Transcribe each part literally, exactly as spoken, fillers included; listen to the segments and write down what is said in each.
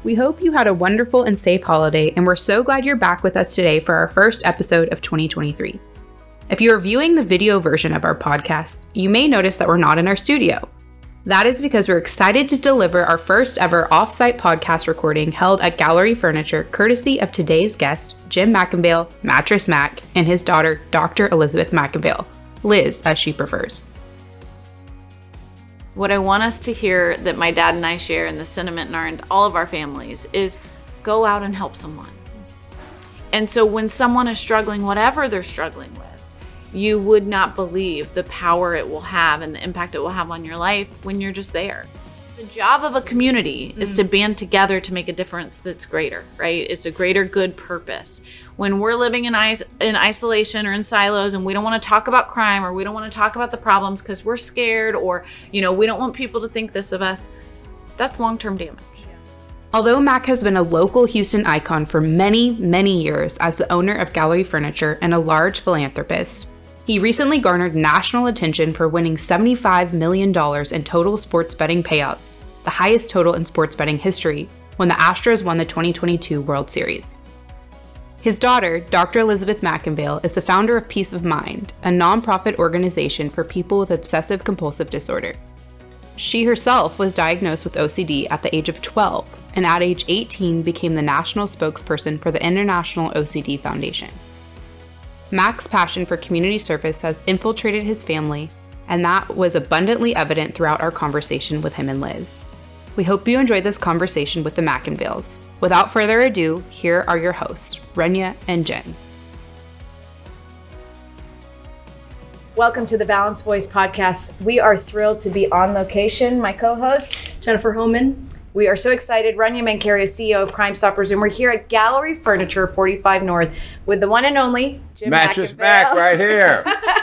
We hope you had a wonderful and safe holiday, and we're so glad you're back with us today for our first episode of twenty twenty-three. If you are viewing the video version of our podcast, you may notice that we're not in our studio. That is because we're excited to deliver our first ever off-site podcast recording held at Gallery Furniture, courtesy of today's guest, Jim McIngvale, Mattress Mac, and his daughter, Doctor Elizabeth McIngvale, Liz as she prefers. What I want us to hear that my dad and I share, and the sentiment in our in all of our families, is go out and help someone. And so when someone is struggling, whatever they're struggling with, you would not believe the power it will have and the impact it will have on your life when you're just there. The job of a community mm-hmm. is to band together to make a difference that's greater, right? It's a greater good purpose. When we're living in is- in isolation or in silos and we don't want to talk about crime or we don't want to talk about the problems because we're scared or, you know, we don't want people to think this of us, that's long-term damage. Although Mac has been a local Houston icon for many, many years as the owner of Gallery Furniture and a large philanthropist, he recently garnered national attention for winning seventy-five million dollars in total sports betting payouts, the highest total in sports betting history, when the Astros won the twenty twenty-two World Series. His daughter, Doctor Elizabeth McIngvale, is the founder of Peace of Mind, a nonprofit organization for people with obsessive-compulsive disorder. She herself was diagnosed with O C D at the age of twelve, and at age eighteen became the national spokesperson for the International O C D Foundation. Mac's passion for community service has infiltrated his family, and that was abundantly evident throughout our conversation with him and Liz. We hope you enjoyed this conversation with the McIngvales. Without further ado, here are your hosts, Renya and Jen. Welcome to the Balanced Voice podcast. We are thrilled to be on location. My co-host, Jennifer Holman. We are so excited. Renya Mankaria, C E O of Crime Stoppers, and we're here at Gallery Furniture, forty-five North, with the one and only Jim Mattress McIngvale. Mac right here.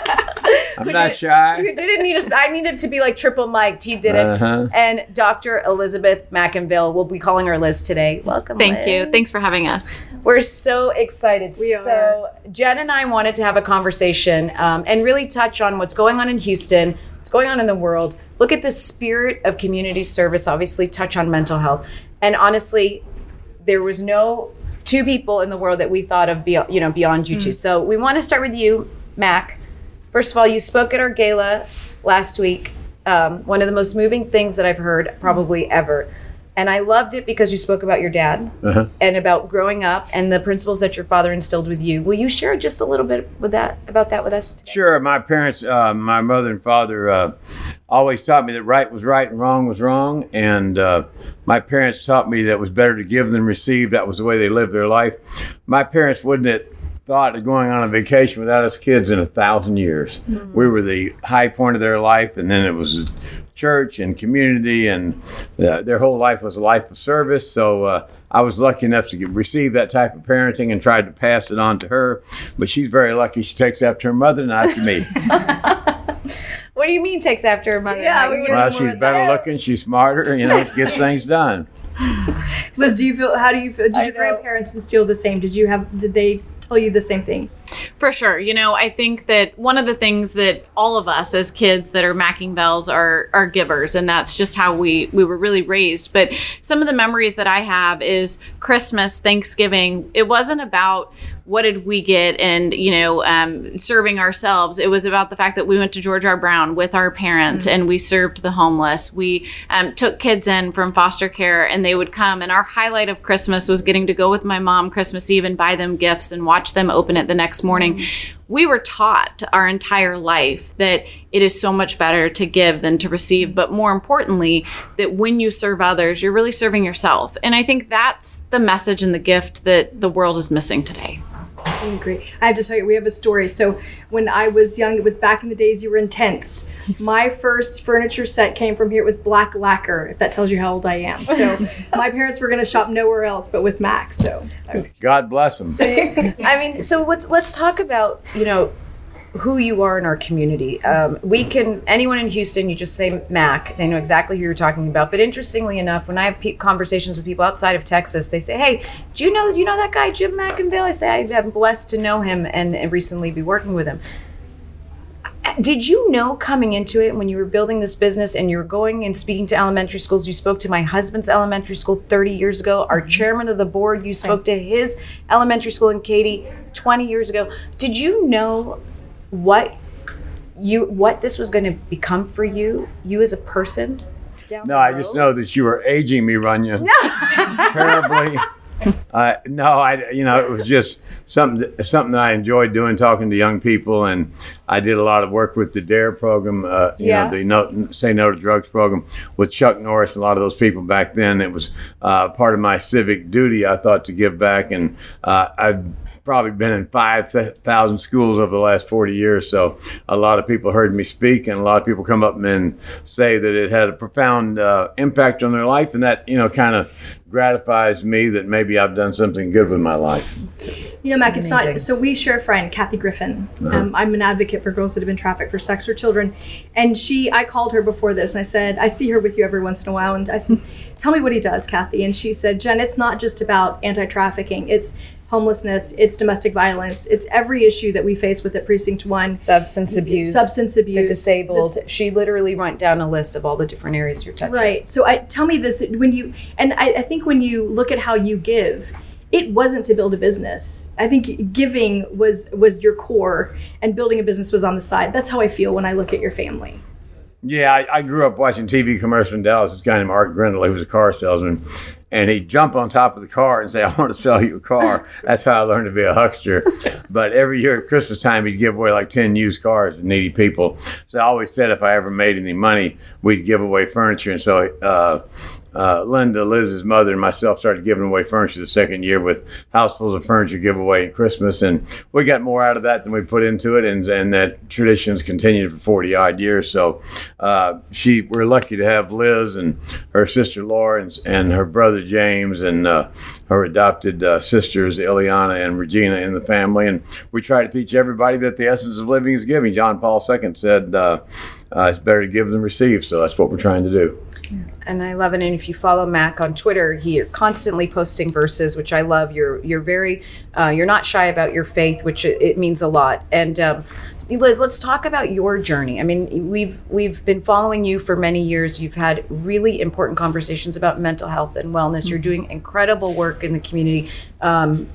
I'm not did, shy. You didn't need us. I needed to be like triple mic'd. He did it. Uh-huh. And Doctor Elizabeth McIngvale. We'll be calling her Liz today. Welcome, Thank Liz. you. Thanks for having us. We're so excited. We so are. Jen and I wanted to have a conversation um, and really touch on what's going on in Houston, what's going on in the world. Look at the spirit of community service, obviously touch on mental health. And honestly, there was no two people in the world that we thought of beyond, you know, beyond you two. Mm. So we want to start with you, Mac. First of all, you spoke at our gala last week. Um, one of the most moving things that I've heard probably ever. And I loved it because you spoke about your dad uh-huh. and about growing up and the principles that your father instilled with you. Will you share just a little bit with that about that with us today? Sure. My parents, uh, my mother and father uh, always taught me that right was right and wrong was wrong. And uh, my parents taught me that it was better to give than receive. That was the way they lived their life. My parents wouldn't have thought of going on a vacation without us kids in a thousand years. Mm-hmm. We were the high point of their life, and then it was church and community, and uh, their whole life was a life of service. So uh, I was lucky enough to get, receive that type of parenting and tried to pass it on to her. But she's very lucky. She takes after her mother, not after me. What do you mean takes after her mother? Yeah, we well, she's better looking. She's smarter. You know, gets things done. Liz, do you feel? How do you feel? Did I your know. grandparents instill the same? Did you have? Did they tell you the same things? For sure. You know, I think that one of the things that all of us as kids that are McIngvales are are givers, and that's just how we, we were really raised. But some of the memories that I have is Christmas, Thanksgiving. It wasn't about what did we get and, you know, um, serving ourselves. It was about the fact that we went to George R. Brown with our parents mm-hmm. and we served the homeless. We um, took kids in from foster care and they would come. And our highlight of Christmas was getting to go with my mom Christmas Eve and buy them gifts and watch them open it the next morning. Mm-hmm. We were taught our entire life that it is so much better to give than to receive. But more importantly, that when you serve others, you're really serving yourself. And I think that's the message and the gift that the world is missing today. I agree. I have to tell you, we have a story. So when I was young, it was back in the days you were in tents. My first furniture set came from here. It was black lacquer, if that tells you how old I am. So my parents were going to shop nowhere else but with Mac. So God bless them. I mean, so let's let's talk about, you know, who you are in our community. Um, we can, anyone in Houston, you just say Mac, they know exactly who you're talking about. But interestingly enough, when I have pe- conversations with people outside of Texas, they say, hey, do you know, do you know that guy, Jim McIngvale? I say, I've been blessed to know him and, and recently be working with him. Did you know coming into it when you were building this business and you were going and speaking to elementary schools? You spoke to my husband's elementary school thirty years ago. Our chairman of the board, you spoke to his elementary school in Katy twenty years ago. Did you know what you what this was going to become for you, you as a person? Down No, I just know that you were aging me, Runya, terribly. Uh, no, I, you know, it was just something, something that I enjoyed doing, talking to young people, and I did a lot of work with the DARE program, uh, you Yeah. know, the no, Say No to Drugs program with Chuck Norris and a lot of those people back then. It was uh, part of my civic duty, I thought, to give back, and uh, I've probably been in five thousand schools over the last forty years, so a lot of people heard me speak, and a lot of people come up and say that it had a profound uh, impact on their life, and that, you know, kind of gratifies me that maybe I've done something good with my life. You know, Mac, it's Amazing. not, so we share a friend, Kathy Griffin. Um, I'm an advocate for girls that have been trafficked for sex or children. And she, I called her before this and I said, I see her with you every once in a while. And I said, tell me what he does, Kathy. And she said, Jen, it's not just about anti-trafficking. It's homelessness, it's domestic violence, it's every issue that we face with at Precinct One. Substance abuse, Substance abuse, the disabled. this- She literally went down a list of all the different areas you're touching. Right. So I tell me this when you, and I, I think when you look at how you give, it wasn't to build a business. I think giving was was your core, and building a business was on the side. That's how I feel when I look at your family. Yeah, I, I grew up watching T V commercials in Dallas. This guy named Art Grindle, he was a car salesman, and he'd jump on top of the car and say, I want to sell you a car. That's how I learned to be a huckster. But every year at Christmas time, he'd give away like ten used cars to needy people. So I always said if I ever made any money, we'd give away furniture. And so uh, uh, Linda, Liz's mother, and myself started giving away furniture the second year with housefuls of furniture giveaway at Christmas. And we got more out of that than we put into it. And, and that tradition's continued for forty odd years. So uh, she, we're lucky to have Liz and her sister Laura and, and her brother James and uh, her adopted uh, sisters Ileana and Regina in the family. And we try to teach everybody that the essence of living is giving. John Paul the Second said uh, uh, it's better to give than receive. So that's what we're trying to do. And I love it. And if you follow Mac on Twitter, you're constantly posting verses, which I love. You're you're very uh, you're not shy about your faith, which it, it means a lot. And um, Liz, let's talk about your journey. I mean, we've we've been following you for many years. You've had really important conversations about mental health and wellness. You're doing incredible work in the community. Um,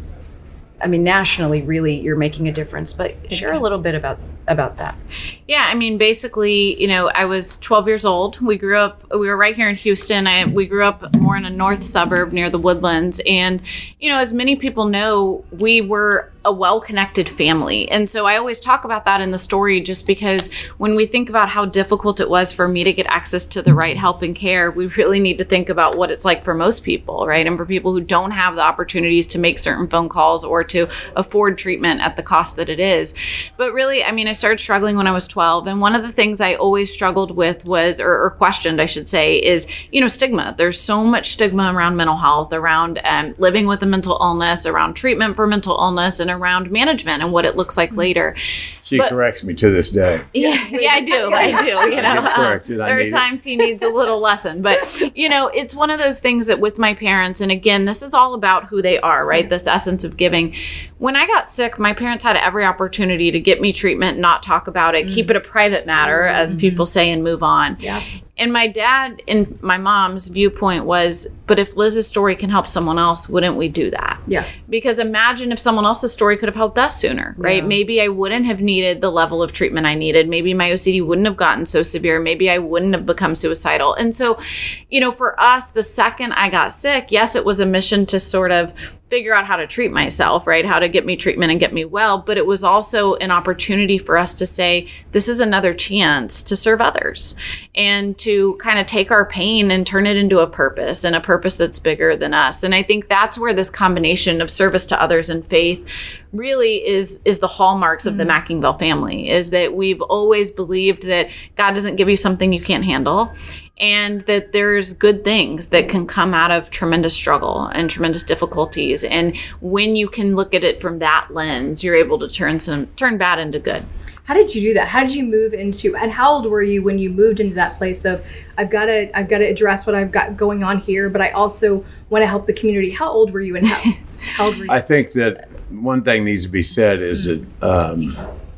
I mean, nationally, really, you're making a difference. But share a little bit about about that. Yeah, I mean, basically, you know, I was twelve years old. We grew up, we were right here in Houston. I, we grew up more in a north suburb near the Woodlands. And, you know, as many people know, we were a well-connected family. And so I always talk about that in the story just because when we think about how difficult it was for me to get access to the right help and care, we really need to think about what it's like for most people, right? And for people who don't have the opportunities to make certain phone calls or to afford treatment at the cost that it is. But really, I mean, I started struggling when I was twelve. And one of the things I always struggled with was, or, or questioned, I should say, is, you know, stigma. There's so much stigma around mental health, around um, living with a mental illness, around treatment for mental illness, and around management and what it looks like later. She But- corrects me to this day. Yeah, yeah, I do. I do. You know, Get corrected. um, I there are need it. times he needs a little lesson, but you know, it's one of those things that with my parents, and again, this is all about who they are, right? This essence of giving. When I got sick, my parents had every opportunity to get me treatment, not talk about it, keep it a private matter, as people say, and move on. Yeah. And my dad and my mom's viewpoint was, but if Liz's story can help someone else, wouldn't we do that? Yeah. Because imagine if someone else's story could have helped us sooner, right? Yeah. Maybe I wouldn't have needed the level of treatment I needed. Maybe my O C D wouldn't have gotten so severe. Maybe I wouldn't have become suicidal. And so, you know, for us, the second I got sick, yes, it was a mission to sort of figure out how to treat myself, right? How to get me treatment and get me well. But it was also an opportunity for us to say, this is another chance to serve others and to kind of take our pain and turn it into a purpose, and a purpose that's bigger than us. And I think that's where this combination of service to others and faith really is is the hallmarks of the Mackingville family, is that we've always believed that God doesn't give you something you can't handle, and that there's good things that can come out of tremendous struggle and tremendous difficulties. And when you can look at it from that lens, you're able to turn some turn bad into good. How did you do that? How did you move into, and how old were you when you moved into that place of, I've got to, I've got to address what I've got going on here, but I also want to help the community. How old were you and how, how old were you? I think that one thing needs to be said is that um,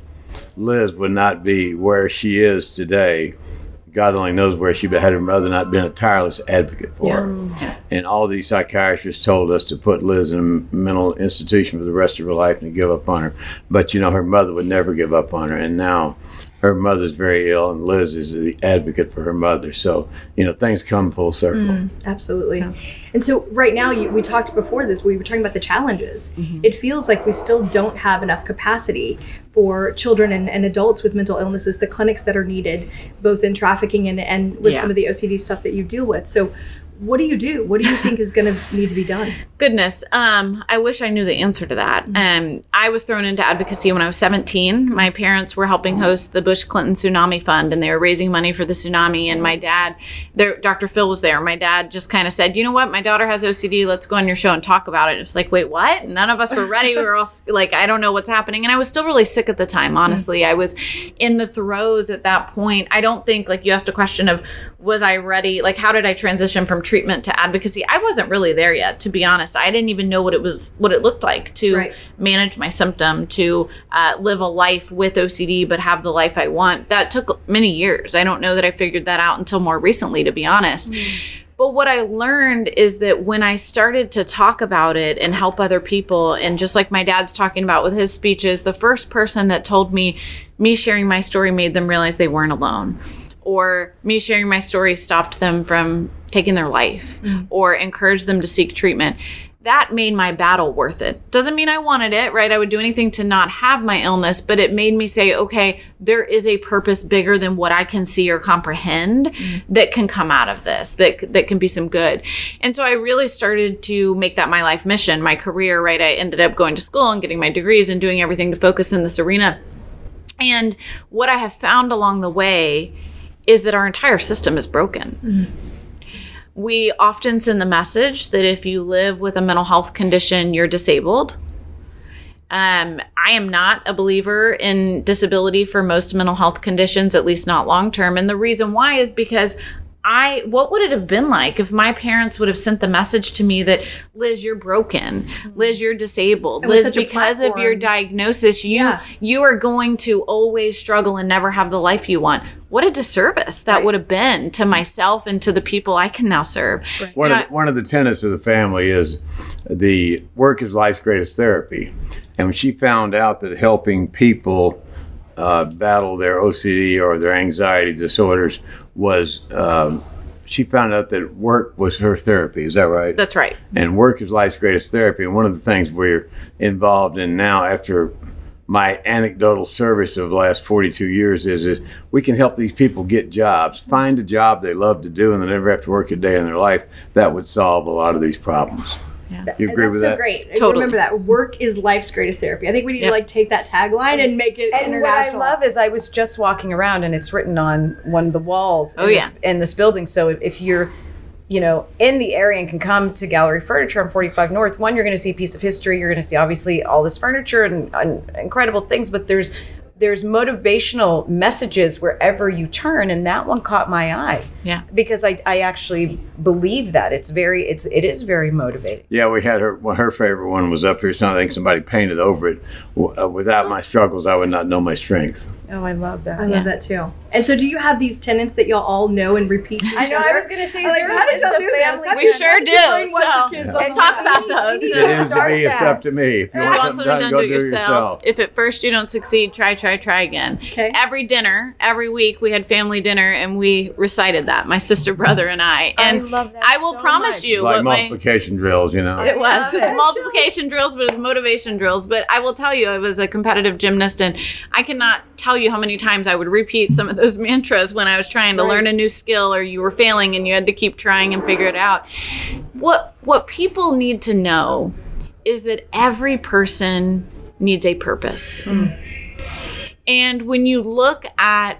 Liz would not be where she is today. God only knows where she had her mother not been a tireless advocate for her. And all these psychiatrists told us to put Liz in a mental institution for the rest of her life and to give up on her. But, you know, her mother would never give up on her. And now her mother's very ill, and Liz is the advocate for her mother. So, you know, things come full circle. Mm, absolutely. Yeah. And so right now, you, we talked before this, we were talking about the challenges. Mm-hmm. It feels like we still don't have enough capacity for children and, and adults with mental illnesses, the clinics that are needed, both in trafficking and, and with yeah. some of the O C D stuff that you deal with. So what do you do? What do you think is going to need to be done? Goodness. Um, I wish I knew the answer to that. Mm-hmm. Um, I was thrown into advocacy when I was seventeen. My parents were helping host the Bush Clinton Tsunami Fund, and they were raising money for the tsunami. And my dad, there, Doctor Phil was there. My dad just kind of said, you know what? My daughter has O C D. Let's go on your show and talk about it. It was like, wait, what? None of us were ready. We were all like, I don't know what's happening. And I was still really sick at the time, honestly. Mm-hmm. I was in the throes at that point. I don't think, like you asked a question of, was I ready? Like, how did I transition from treatment to advocacy? I wasn't really there yet, to be honest. I didn't even know what it was, what it looked like to right. manage my symptom, to uh, live a life with O C D, but have the life I want. That took many years. I don't know that I figured that out until more recently, to be honest. Mm. But what I learned is that when I started to talk about it and help other people, and just like my dad's talking about with his speeches, the first person that told me, me sharing my story made them realize they weren't alone. Or me sharing my story stopped them from taking their life, mm. or encouraged them to seek treatment. That made my battle worth it. Doesn't mean I wanted it, right? I would do anything to not have my illness, but it made me say, okay, there is a purpose bigger than what I can see or comprehend mm. that can come out of this, that that can be some good. And so I really started to make that my life mission, my career, right? I ended up going to school and getting my degrees and doing everything to focus in this arena. And what I have found along the way is that our entire system is broken. Mm-hmm. We often send the message that if you live with a mental health condition, you're disabled. Um, I am not a believer in disability for most mental health conditions, at least not long-term. And the reason why is because I, what would it have been like if my parents would have sent the message to me that, Liz, you're broken. Liz, you're disabled. Liz, because of your diagnosis, you yeah. you are going to always struggle and never have the life you want. What a disservice that right. would have been to myself and to the people I can now serve. Right. One, of the, one of the tenets of the family is the work is life's greatest therapy. And when she found out that helping people uh, battle their O C D or their anxiety disorders was, um, she found out that work was her therapy. Is that right? That's right. And work is life's greatest therapy. And one of the things we're involved in now after my anecdotal service of the last forty-two years is that we can help these people get jobs, find a job they love to do, and they never have to work a day in their life. That would solve a lot of these problems. Yeah. You agree and with that's that? So great. Totally. Remember that work is life's greatest therapy. I think we need yep. to like take that tagline and make it and international. What I love is I was just walking around and it's written on one of the walls oh, in, yeah. this, in this building. So if, if you're, you know, in the area and can come to Gallery Furniture on forty-five North, one, you're going to see a piece of history. You're going to see obviously all this furniture and, and incredible things, but there's there's motivational messages wherever you turn, and that one caught my eye. Yeah, because I, I actually believe that it's very it's it is very motivating. Yeah, we had her. Well, her favorite one was up here. So I think somebody painted over it. Uh, without my struggles, I would not know my strength. Oh, I love that. I yeah. love that too. And so, do you have these tenets that y'all all know and repeat to each I know. other? I was going to say, like, there how did y'all do family? this? We sure do. So kids let's on talk time. about those. It So, is to me. It's up to me. If you want want something something done, done, go do it do it yourself. yourself. If at first you don't succeed, try, try, try again. Okay. Every dinner, every week, we had family dinner, and we recited that. My sister, brother, and I. And I love that I will so promise much. you, It's like what my multiplication drills, you know. It was. love It was it. multiplication drills, but it was motivation drills. But I will tell you, I was a competitive gymnast, and I cannot tell you how many times I would repeat some of those mantras when I was trying to Right. learn a new skill, or you were failing and you had to keep trying and figure it out. What what people need to know is that every person needs a purpose. Mm. And when you look at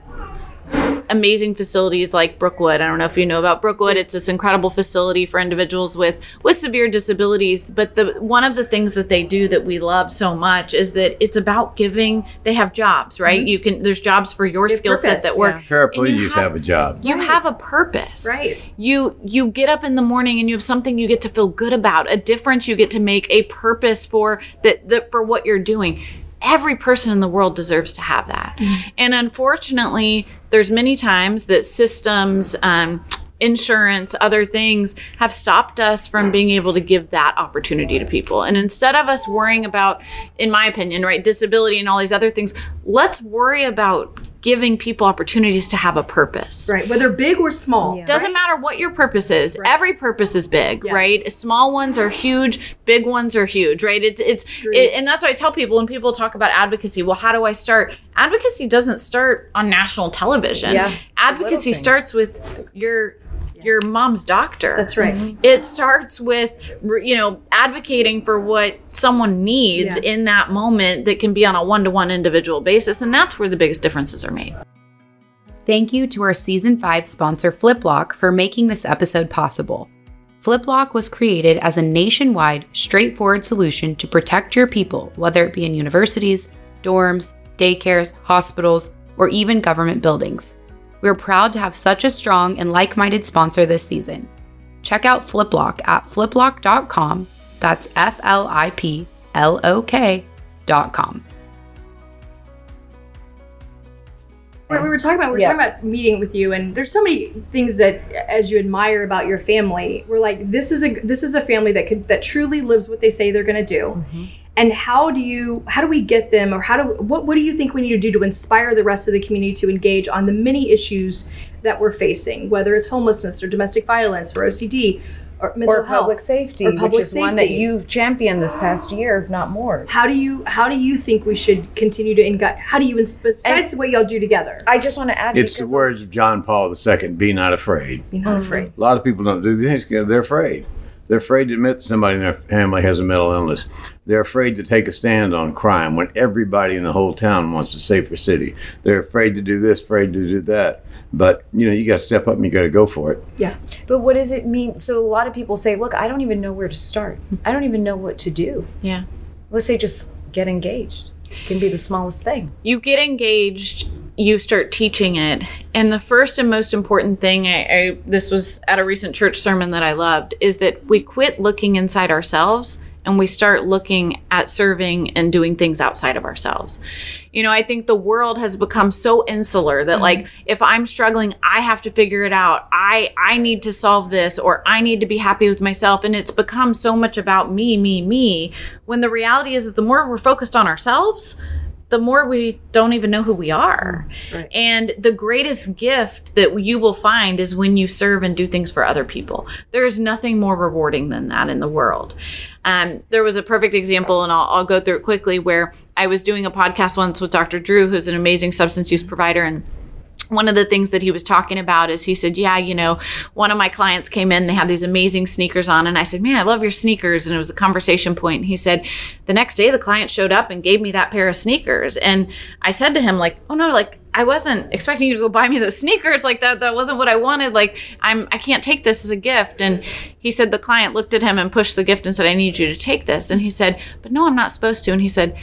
amazing facilities like Brookwood. I don't know if you know about Brookwood. It's this incredible facility for individuals with, with severe disabilities. But the one of the things that they do that we love so much is that it's about giving, they have jobs, right? Mm-hmm. You can, there's jobs for your skill set that work. Yeah. Paraplegics have, have a job. You right. have a purpose. Right. You, you get up in the morning and you have something you get to feel good about, a difference you get to make, a purpose for that, that for what you're doing. every person in the world deserves to have that. Mm-hmm. And unfortunately, there's many times that systems, um, insurance, other things have stopped us from being able to give that opportunity to people. And instead of us worrying about, in my opinion, right, disability and all these other things, let's worry about giving people opportunities to have a purpose. Right, whether big or small. Yeah. Doesn't right? matter what your purpose is. Right. Every purpose is big, yes. right? Small ones are huge, big ones are huge, right? It's it's it, and that's what I tell people when people talk about advocacy. Well, how do I start? Advocacy doesn't start on national television. Yeah. Advocacy starts with your your mom's doctor. That's right. Mm-hmm. It starts with, you know, advocating for what someone needs yeah. in that moment that can be on a one-to-one individual basis. And that's where the biggest differences are made. Thank you to our season five sponsor, FlipLock, for making this episode possible. FlipLock was created as a nationwide, straightforward solution to protect your people, whether it be in universities, dorms, daycares, hospitals, or even government buildings. We're proud to have such a strong and like-minded sponsor this season. Check out FlipLock at flip lock dot com. That's F L I P L O K dot com. We were talking about we were yeah. talking about meeting with you, and there's so many things that, as you admire about your family, we're like, this is a this is a family that could that truly lives what they say they're going to do. Mm-hmm. And how do you how do we get them, or how do what what do you think we need to do to inspire the rest of the community to engage on the many issues that we're facing, whether it's homelessness or domestic violence or O C D or mental or health public safety, or public which is safety. One that you've championed this past year, if not more. How do you how do you think we should continue to engage? How do you besides and what y'all do together? I just want to add, it's the words of John Paul the Second: "Be not afraid." Be not mm-hmm. afraid. A lot of people don't do these things; they're afraid. They're afraid to admit that somebody in their family has a mental illness. They're afraid to take a stand on crime when everybody in the whole town wants a safer city. They're afraid to do this, afraid to do that. But, you know, you got to step up and you got to go for it. Yeah. But what does it mean? So a lot of people say, look, I don't even know where to start. I don't even know what to do. Yeah. Let's say just get engaged. It can be the smallest thing. You get engaged, you start teaching it. And the first and most important thing, I, I this was at a recent church sermon that I loved, is that we quit looking inside ourselves and we start looking at serving and doing things outside of ourselves. You know, I think the world has become so insular that, mm-hmm. like, if I'm struggling, I have to figure it out. I, I need to solve this, or I need to be happy with myself. And it's become so much about me, me, me, when the reality is, is the more we're focused on ourselves, the more we don't even know who we are. Right. And the greatest gift that you will find is when you serve and do things for other people. There is nothing more rewarding than that in the world. Um, there was a perfect example, and I'll, I'll go through it quickly, where I was doing a podcast once with Doctor Drew, who's an amazing substance use provider. And one of the things that he was talking about is he said, yeah, you know, one of my clients came in, they had these amazing sneakers on. And I said, man, I love your sneakers. And it was a conversation point. And he said, the next day the client showed up and gave me that pair of sneakers. And I said to him, like, oh no, like, I wasn't expecting you to go buy me those sneakers. Like that, that wasn't what I wanted. Like, I'm, I can't take this as a gift. And he said, the client looked at him and pushed the gift and said, I need you to take this. And he said, but no, I'm not supposed to. And he said,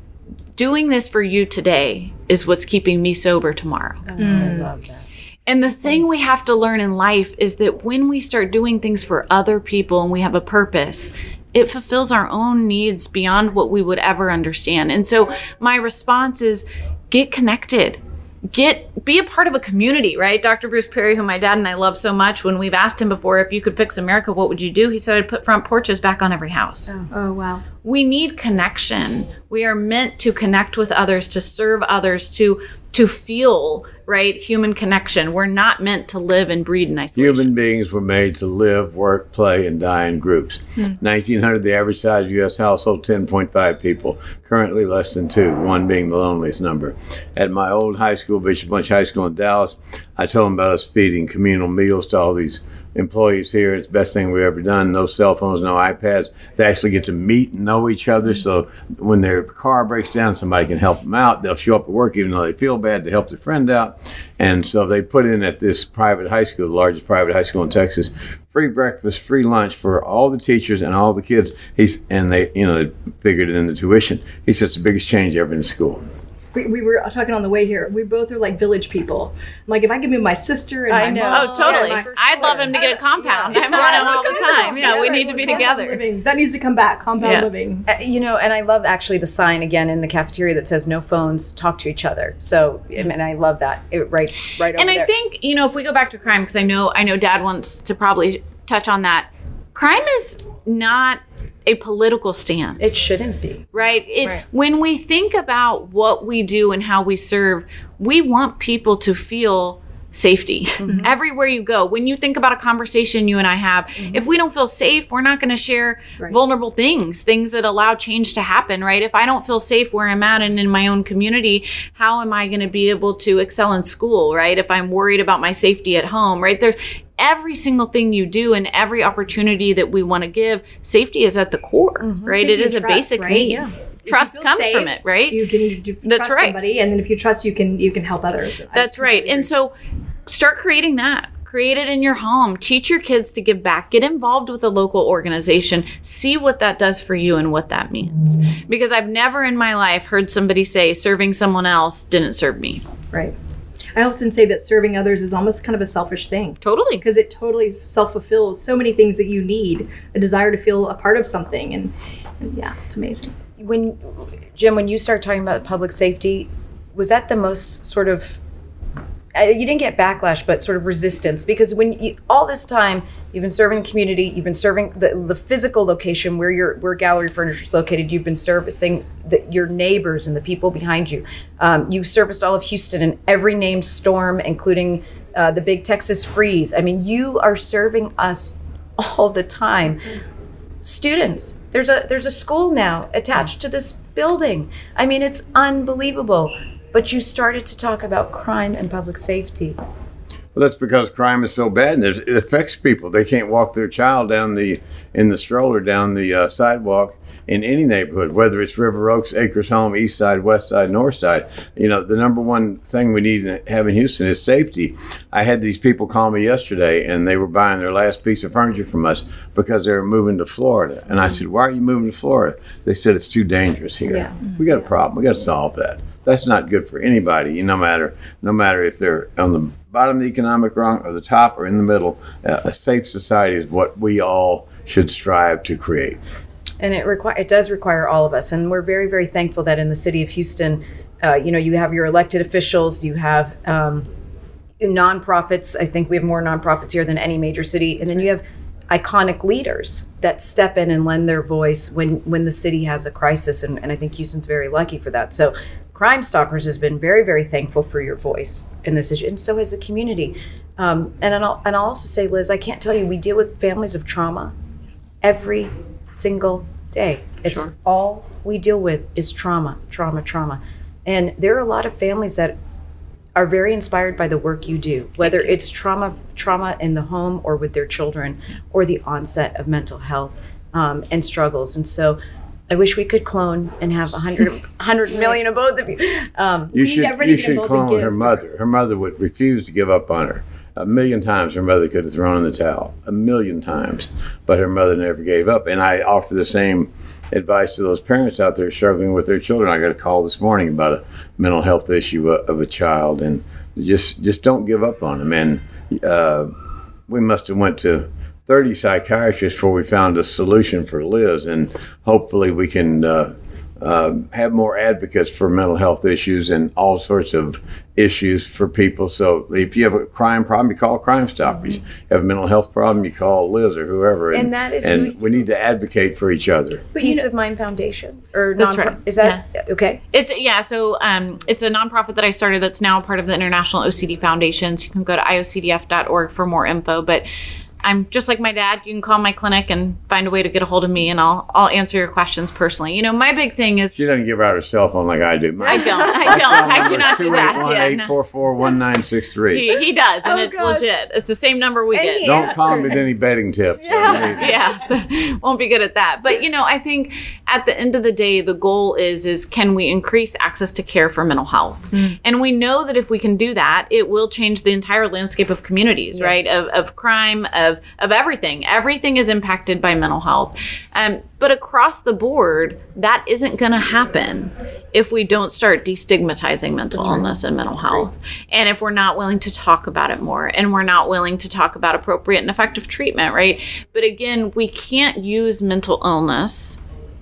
doing this for you today is what's keeping me sober tomorrow. Oh, mm. I love that. And the thing we have to learn in life is that when we start doing things for other people and we have a purpose, it fulfills our own needs beyond what we would ever understand. And so my response is get connected. Get be a part of a community, right? Doctor Bruce Perry, who my dad and I love so much, when we've asked him before, if you could fix America, what would you do? He said, I'd put front porches back on every house. Oh, oh wow. We need connection. We are meant to connect with others, to serve others, to to feel, right, human connection. We're not meant to live and breed in isolation. Human beings were made to live, work, play, and die in groups. Hmm. nineteen hundred, the average size U S household, ten point five people. Currently less than two, one being the loneliest number. At my old high school, Bishop Bunch High School in Dallas, I told them about us feeding communal meals to all these employees here. It's the best thing we've ever done. No cell phones, no iPads. They actually get to meet and know each other. So when their car breaks down, somebody can help them out. They'll show up at work even though they feel bad to help their friend out. And so they put in at this private high school, the largest private high school in Texas, free breakfast, free lunch for all the teachers and all the kids. He's and they, you know, they figured it in the tuition. He said it's the biggest change ever in school. We, we were talking on the way here. We both are like village people. Like if I could move my sister and I my know. mom, Oh, totally. and my- I'd love him to get a compound. I'm on him all the time. You know, we need to be Compound together. living. That needs to come back. Compound Yes. living. Uh, you know, and I love actually the sign again in the cafeteria that says no phones, talk to each other. So, and I love that it, right, right over And I there. think, you know, if we go back to crime, because I know, I know Dad wants to probably touch on that. Crime is not a political stance. it shouldn't be. Right? It Right. when we think about what we do and how we serve, we want people to feel safety Mm-hmm. everywhere you go. When you think about a conversation you and I have, Mm-hmm. if we don't feel safe, we're not going to share Right. vulnerable things, things that allow change to happen, right? If I don't feel safe where I'm at and in my own community, how am I going to be able to excel in school, right? If I'm worried about my safety at home, right? There's every single thing you do and every opportunity that we want to give, safety is at the core, right? Safety It is and a trust, basic right? need. Yeah. If you Trust feel comes safe, from it, right? You can you That's trust right. somebody, and then if you trust, you can you can help others. That's I right. completely And so start creating that. Create it in your home. Teach your kids to give back. Get involved with a local organization. See what that does for you and what that means. Because I've never in my life heard somebody say serving someone else didn't serve me. agree. Right. I often say that serving others is almost kind of a selfish thing. Totally. Because it totally self-fulfills so many things that you need, a desire to feel a part of something, and, and yeah, it's amazing. When Jim, when you started talking about public safety, was that the most sort of uh, you didn't get backlash, but sort of resistance? Because when you, all this time you've been serving the community, you've been serving the, the physical location where your where Gallery Furniture is located. You've been servicing the, your neighbors and the people behind you. Um, you've serviced all of Houston and every named storm, including uh, the big Texas freeze. I mean, you are serving us all the time. Students, there's a there's a school now attached to this building. I mean, it's unbelievable. But you started to talk about crime and public safety. Well, that's because crime is so bad and it it affects people. They can't walk their child down the in the stroller down the uh, sidewalk in any neighborhood, whether it's River Oaks, Acres Home, East Side, West Side, North Side. You know, the number one thing we need to have in Houston is safety. I had these people call me yesterday, and they were buying their last piece of furniture from us because they were moving to Florida. And I said, "Why are you moving to Florida?" They said, "It's too dangerous here. Yeah. We got a problem. We got to solve that." That's not good for anybody, no matter no matter if they're on the bottom of the economic rung or the top or in the middle. Uh, a safe society is what we all should strive to create. And it require it does require all of us. And we're very, very thankful that in the city of Houston, uh, you know, you have your elected officials, you have um, nonprofits. I think we have more nonprofits here than any major city. And then you have iconic leaders that step in and lend their voice when, when the city has a crisis. And, and I think Houston's very lucky for that. So Crime Stoppers has been very, very thankful for your voice in this issue, and so has the community. Um, and, I'll, and I'll also say, Liz, I can't tell you, we deal with families of trauma every single day. It's Sure. all we deal with is trauma, trauma, trauma. And there are a lot of families that are very inspired by the work you do, whether it's trauma trauma in the home or with their children, or the onset of mental health um, and struggles. And so I wish we could clone and have a hundred, hundred million of both of you. Um, You We need should everybody you to get should involved and clone her give. mother. Her mother would refuse to give up on her. A million times her mother could have thrown in the towel. A million times. But her mother never gave up. And I offer the same advice to those parents out there struggling with their children. I got a call this morning about a mental health issue of a child, and just just don't give up on them. And uh, we must have went to thirty psychiatrists before we found a solution for Liz, and hopefully we can uh, uh, have more advocates for mental health issues and all sorts of issues for people. So if you have a crime problem, you call Crime Stoppers. Mm-hmm. You have a mental health problem, you call Liz or whoever. And that is and really- we need to advocate for each other. But you Peace know, of Mind Foundation, or That's non- right. Is that okay? It's yeah, so um, it's a nonprofit that I started that's now part of the International O C D Foundation. So you can go to I O C D F dot org for more info. But I'm just like my dad. You can call my clinic and find a way to get a hold of me, and I'll I'll answer your questions personally. You know, my big thing is She doesn't give out her cell phone like I do. I don't, I don't, I do not do that. Yeah, eight no. four four, one nine six three. he, he does, and Oh, it's gosh. legit. It's the same number we And get. he- Don't Yes, call me sir. with any betting tips. yeah won't be good at that, but you know, I think at the end of the day the goal is is can we increase access to care for mental health? And we know that if we can do that, it will change the entire landscape of communities, right, of, of crime, of of, of everything. Everything is impacted by mental health. Um, but across the board, that isn't going to happen if we don't start destigmatizing mental That's illness right. and mental health. And if we're not willing to talk about it more, and we're not willing to talk about appropriate and effective treatment, right? But again, we can't use mental illness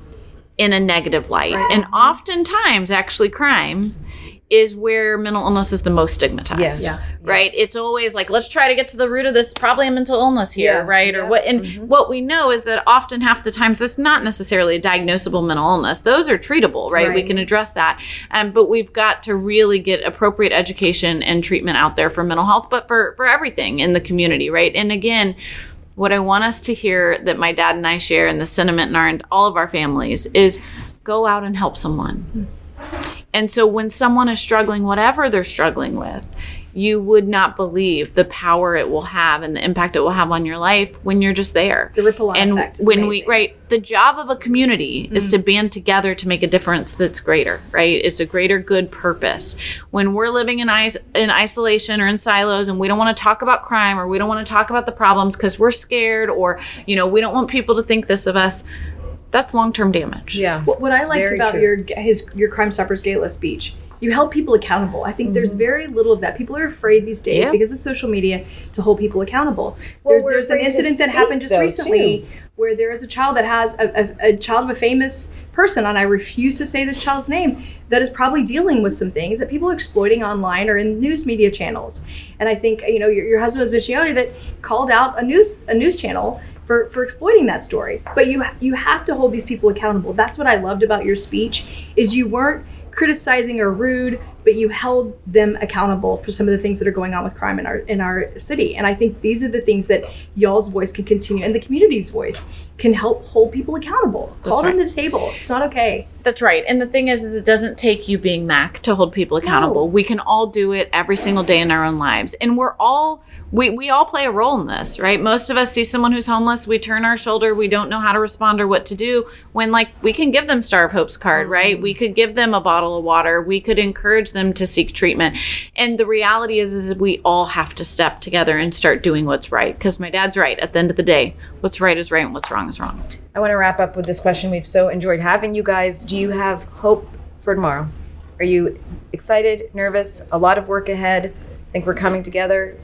in a negative light. Right. And oftentimes, actually, crime is where mental illness is the most stigmatized. Yes. Yeah. Right? Yes. It's always like, let's try to get to the root of this, probably a mental illness here, yeah. right? Yeah. Or what and mm-hmm. what we know is that often half the times that's not necessarily a diagnosable mental illness. Those are treatable, right? right. We can address that. Um, but we've got to really get appropriate education and treatment out there for mental health, but for, for everything in the community, right? And again, what I want us to hear that my dad and I share, and the sentiment in our in all of our families, is go out and help someone. And so when someone is struggling, whatever they're struggling with, you would not believe the power it will have and the impact it will have on your life when you're just there. The ripple on and effect is when amazing. we right, the job of a community mm. is to band together to make a difference that's greater, right? It's a greater good purpose. When we're living in is- in isolation or in silos and we don't want to talk about crime, or we don't want to talk about the problems because we're scared, or you know, we don't want people to think this of us, that's long-term damage. Yeah. What, what I liked about true. your his your Crime Stoppers Gala speech, you held people accountable. I think mm-hmm. there's very little of that. People are afraid these days yeah. because of social media to hold people accountable. Well, there, there's an incident that happened just though, recently too. where there is a child that has a, a, a child of a famous person, and I refuse to say this child's name, that is probably dealing with some things that people are exploiting online or in news media channels. And I think, you know, your, your husband was mentioning earlier that called out a news a news channel for, for exploiting that story. But you you have to hold these people accountable. That's what I loved about your speech, is you weren't criticizing or rude, but you held them accountable for some of the things that are going on with crime in our in our city. And I think these are the things that y'all's voice can continue, and the community's voice can help hold people accountable. Call them to the table. It's not okay. That's right. And the thing is, is it doesn't take you being Mac to hold people accountable. No. We can all do it every single day in our own lives. And we're all, we, we all play a role in this, right? Most of us see someone who's homeless, we turn our shoulder, we don't know how to respond or what to do, when like we can give them Star of Hope's card, right? We could give them a bottle of water. We could encourage them to seek treatment. And the reality is, is we all have to step together and start doing what's right. Because my dad's right. At the end of the day, what's right is right and what's wrong is wrong. I want to wrap up with this question. We've so enjoyed having you guys. Do you have hope for tomorrow? Are you excited, nervous, a lot of work ahead? Think we're coming together?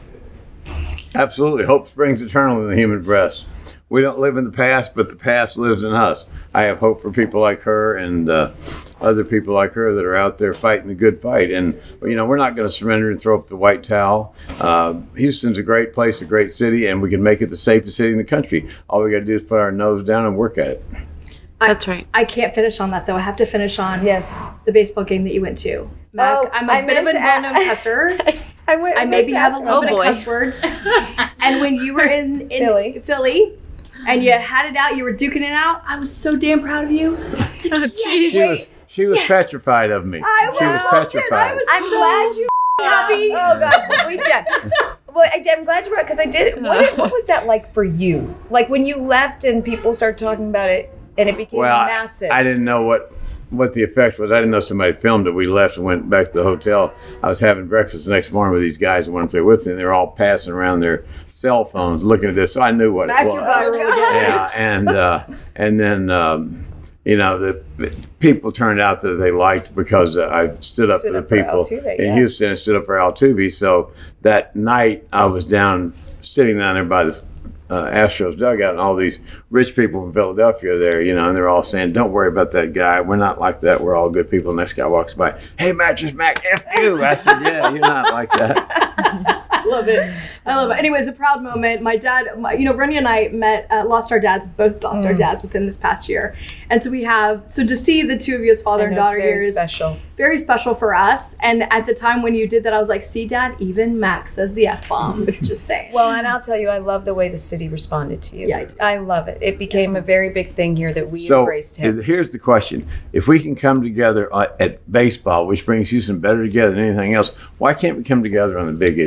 Absolutely. Hope springs eternal in the human breast. We don't live in the past, but the past lives in us. I have hope for people like her and uh, other people like her that are out there fighting the good fight. And, you know, we're not going to surrender and throw up the white towel. Uh, Houston's a great place, a great city, and we can make it the safest city in the country. All we got to do is put our nose down and work at it. That's right. I, I can't finish on that, though. I have to finish on yes. the baseball game that you went to. Mac, oh, I'm a I bit of a well-known cusser. I, I, went, I maybe have a little oh, bit boy. of cuss words. And when you were in, in Philly. Philly, and you had it out, you were duking it out, I was so damn proud of you. I was like, oh, yes. She was, she was yes. petrified of me. I she was was petrified. I was I'm so glad you happy. Oh, God. We did. Well, I, I'm glad you brought it, because I did. What, what was that like for you? Like when you left and people started talking about it and it became well, massive. I, I didn't know what, what the effect was. I didn't know somebody filmed it. We left and went back to the hotel. I was having breakfast the next morning with these guys that went there with me, and they were all passing around their cell phones looking at this, so I knew what Back it was. Yeah, and uh, and then um, you know the, the people turned out that they liked because uh, I stood up Stood for the up for people Altuve, in yeah. Houston and stood up for Altuve. So that night I was down sitting down there by the uh, Astros dugout, and all these rich people from Philadelphia there, you know, and they're all saying, "Don't worry about that guy. We're not like that. We're all good people." Next guy walks by, "Hey, Mattress Mac, F you." I said, "Yeah, you're not like that." I love it. I love it. Anyways, a proud moment. My dad, my, you know, Renia and I met, uh, lost our dads, both lost mm. our dads within this past year. And so we have, so to see the two of you as father and daughter here is special. Very special for us. And at the time when you did that, I was like, see, Dad, even Max says the F-bomb. Just saying. Well, and I'll tell you, I love the way the city responded to you. Yeah, I do. I love it. It became a very big thing here that we so embraced him. Here's the question. If we can come together at baseball, which brings Houston better together than anything else, why can't we come together on the big issues? Why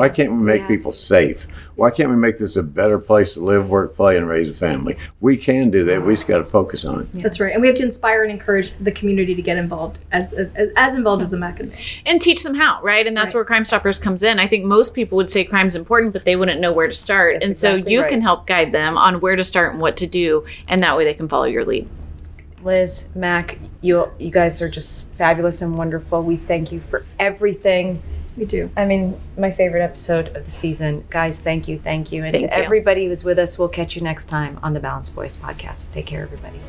Why can't we make Yeah. people safe? Why can't we make this a better place to live, work, play, and raise a family? We can do that. We just got to focus on it. That's right. And we have to inspire and encourage the community to get involved, as as, as involved as the Mac and Mills. And teach them how, right? And that's Right. where Crime Stoppers comes in. I think most people would say crime's important, but they wouldn't know where to start. That's and so exactly you right. can help guide them on where to start and what to do, and that way they can follow your lead. Liz, Mac, you you guys are just fabulous and wonderful. We thank you for everything. We do. I mean, my favorite episode of the season. Guys, thank you, thank you. And Thank to you. everybody who's with us, we'll catch you next time on the Balanced Voice podcast. Take care, everybody.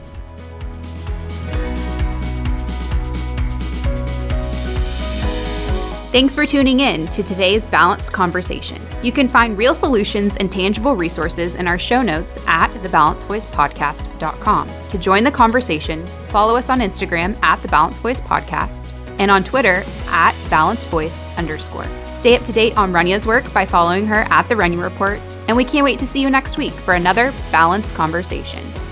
Thanks for tuning in to today's Balanced Conversation. You can find real solutions and tangible resources in our show notes at the balanced voice podcast dot com. To join the conversation, follow us on Instagram at the Balanced Voice Podcast and on Twitter at Balanced Voice underscore. Stay up to date on Runya's work by following her at The Runya Report, and we can't wait to see you next week for another Balanced Conversation.